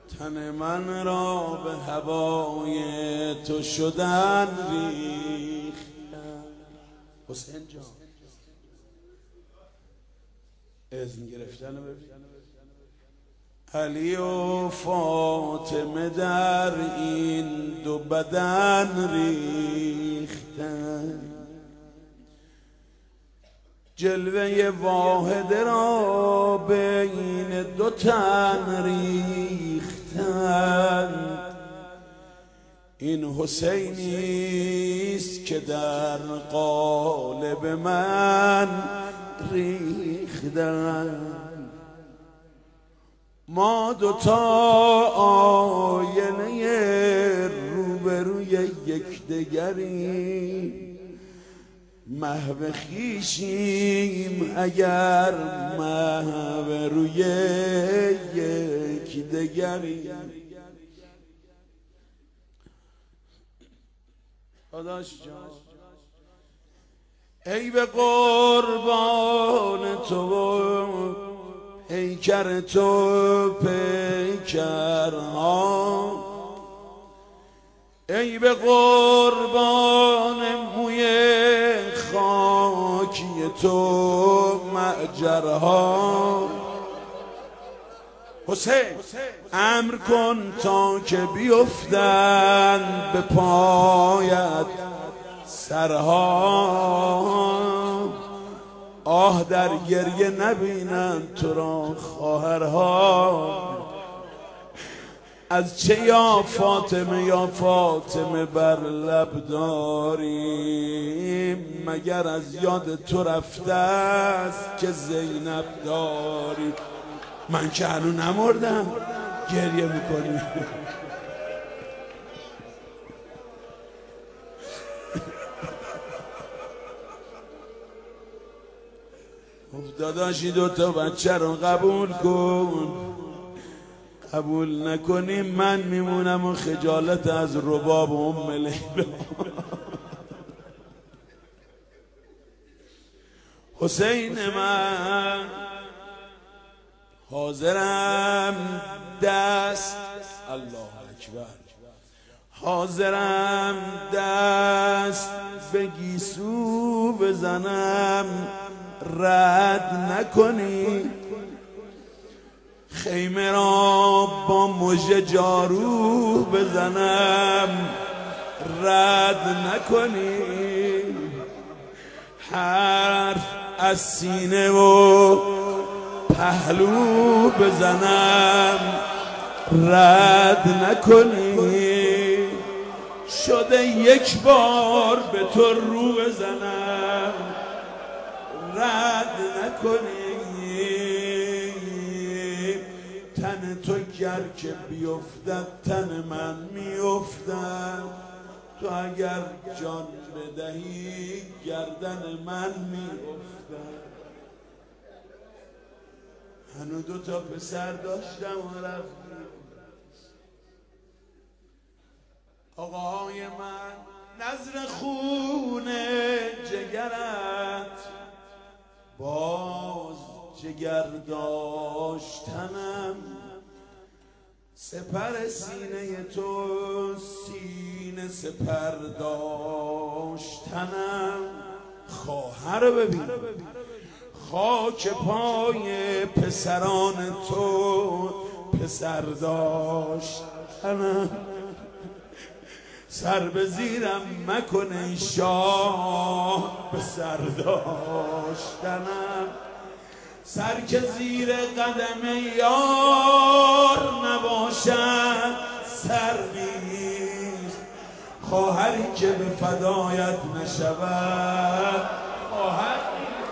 تن من را به هوای تو شدن ریختم. حسین جان اذن گرفتن ببین. علی و فاطمه در این دو بدن ریختن، جلوه واحده را بین دو تن ریختن. این حسینیست که در قالب من ریختن. ما دوتا آینه روبروی یکدیگریم، محو خویشیم اگر محو روی یکدیگریم. داداش جان ای به قربان تو پیکر تو پیکرها، ای به قربان موی خاکی تو معجرها. حسین امر کن تا که بیفتند به پایت سرها، آه در گریه نبینند تو را خواهرها. از چه یا فاطمه بر لب داریم، مگر از یاد تو رفته است که زینب داری. من که هنو نمردم گریه میکنی. داداشی دوتا بچه رو قبول کن، قبول نکنی من میمونم و خجالت از رباب ام لیلا. حسین من حاضرم دست، الله اکبر، حاضرم دست به گیسو بزنم رد نکنی، خیمه را با مژه جارو بزنم رد نکنی، حرف از سینه و پهلو بزنم رد نکنی، شده یک بار به تو رو بزنم رد نکنی. تن تو گر که بیفتد تن من میافتد، تو اگر جان بدهی گردن من میافتد. هنو دوتا پسر داشتم و رفتم. آقای من نظر خون جگرت باز جگر داشتنم، سپر سینه تو سینه سپر داشتنم. خواهر ببین خاک پای پسران تو پسر داشتنم، سر به زیرم مکن شاه به سر داشتنم، سر که زیر قدم یار نباشد سر نیست، خواهری که به فدایت نشود خواهر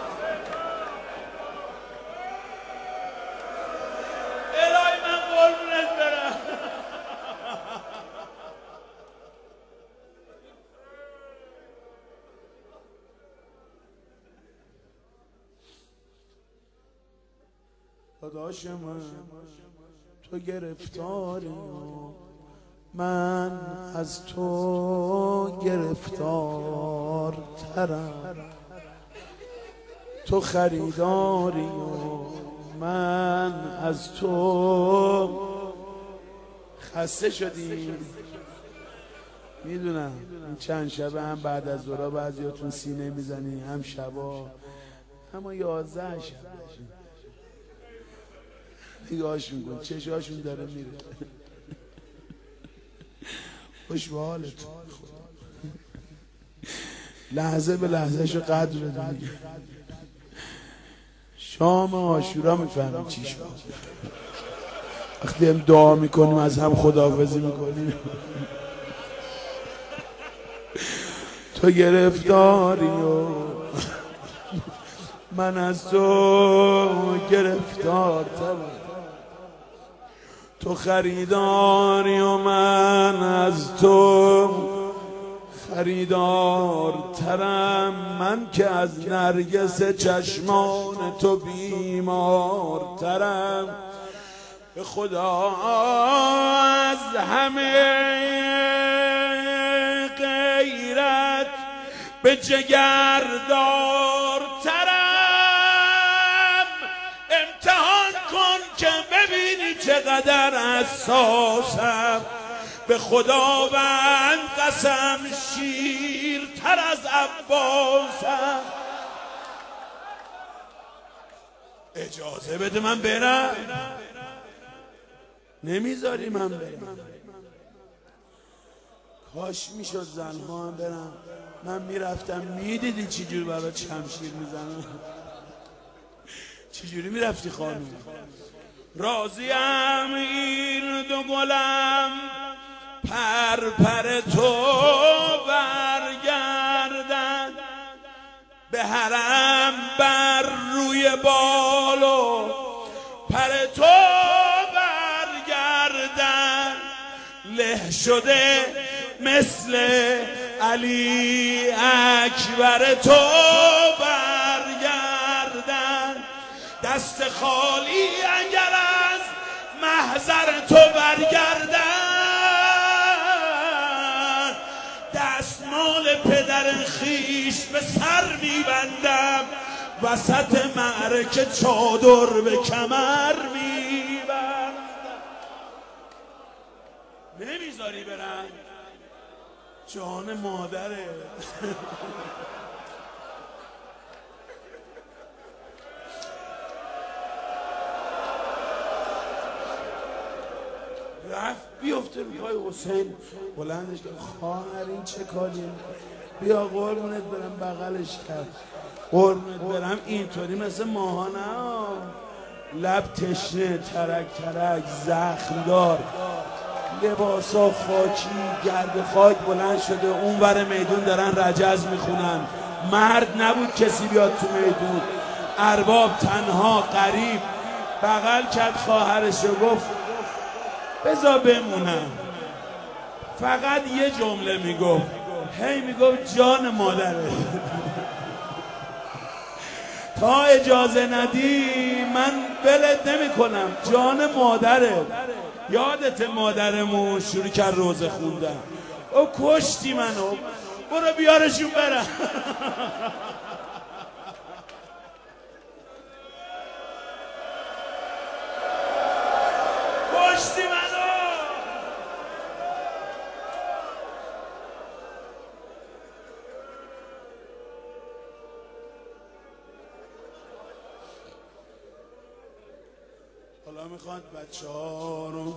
الهی من قربونت برم. داداش من تو گرفتاری، من از تو گرفتارترم، تو خریداری و من از تو خسته شدیم میدونم. این چند شبه هم بعد از ظهر بعضیاتون سینه میزنی، هم شبا، اما 11 شب نگاهشون کن چشاشون داره میره. خوش به حالتون، لحظه به لحظه شو قدر بدونی. شام عاشورا میفهمیم چی شد وقتی هم دعا میکنیم از هم خداحافظی میکنیم. تو گرفتاری و من از تو گرفتارترم، تو خریداری و من از تو خریدارترم، من که از نرگس چشمان تو بیمارترم. به خدا از همه غیرت به جگر دارترم. امتحان کن که ببینی چقدر حساسم. به خداوند قسم شیرتر از عباسم. اجازه بده من برم. نمیذاری من برم. کاش میشد زنها هم برم. من میرفتم میدیدی چی جور برای شمشیر میزنم. چی جوری میرفتی خانم؟ راضیم این دو گلم پر پر تو برگردن، به حرم بر روی بالو پر تو برگردن. له شده مثل علی اکبر تو برگردن. دست خالی اگر از محضر تو برگردن، دستمال پدر خیش به سر میبندم، وسط معرکه چادر به کمر میبندم. نمیذاری برم؟ جان مادره. رفت بیفته روی پای حسین، بلندش کرد خواهر این چه کاری؟ بیا قربونت برم. بغلش کرد قربونت برم. اینطوری مثل ماهانه، لب تشنه، ترک ترک، زخمدار، لباسا خاکی، گرد خاک بلند شده. اون ور میدون دارن رجز میخونن. مرد نبود کسی بیاد تو میدون. ارباب تنها غریب بغل کرد خواهرش و گفت بذار بمونم. فقط یه جمله میگفت، هی میگفت جان مادره. تا اجازه ندی من ولت نمی کنم. جان مادره. یادت مادرمون شروع کرد روزه خوندن. او کشتی منو، برو بیارشون برم. کشتی منو. حالا میخواد بچه ها رو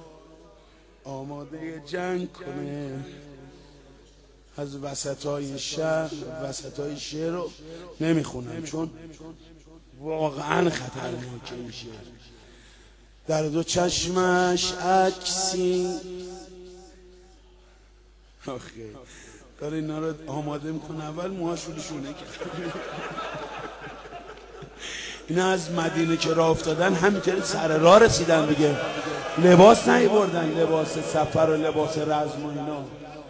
آماده جنگ کنه. از وسطای شهر، وسطای شهر رو نمیخونم چون واقعا خطرناکه این شعر. در دو چشمش عکسی. آخه داره اینا رو آماده میکنه. اول موهاشو شونه کرد. اینا از مدینه که راه افتادن همینطوری سر راه رسیدن دیگه. لباس نیاوردن، لباس سفر و لباس رزم و اینا.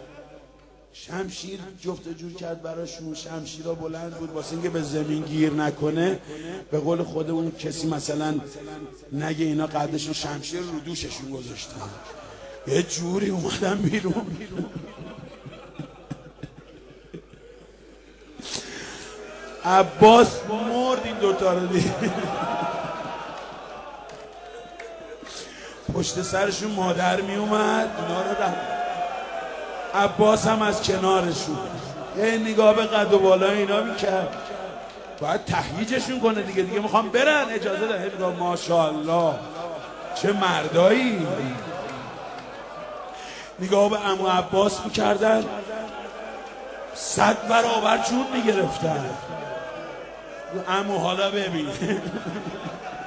شمشیر جفت جور کرد براشون. شمشیرها بلند بود واسه اینکه به زمین گیر نکنه. به قول خودمون کسی مثلا نگه اینا قدشون شمشیر رو دوششون گذاشتن. یه جوری اومدن بیرون. عباس مرد این دوتا رو دید. پشت سرشون مادر می اومد اینا رو رفت. عباس هم از کنارشون یه نگاه به قد و بالا اینا میکرد. باید تهییجشون کنه دیگه میخوام برن اجازه ده. میگم ماشاءالله چه مردایی. نگاه به عمو عباس میکردن 100 برابر جون میگرفتن. عمو حالا ببین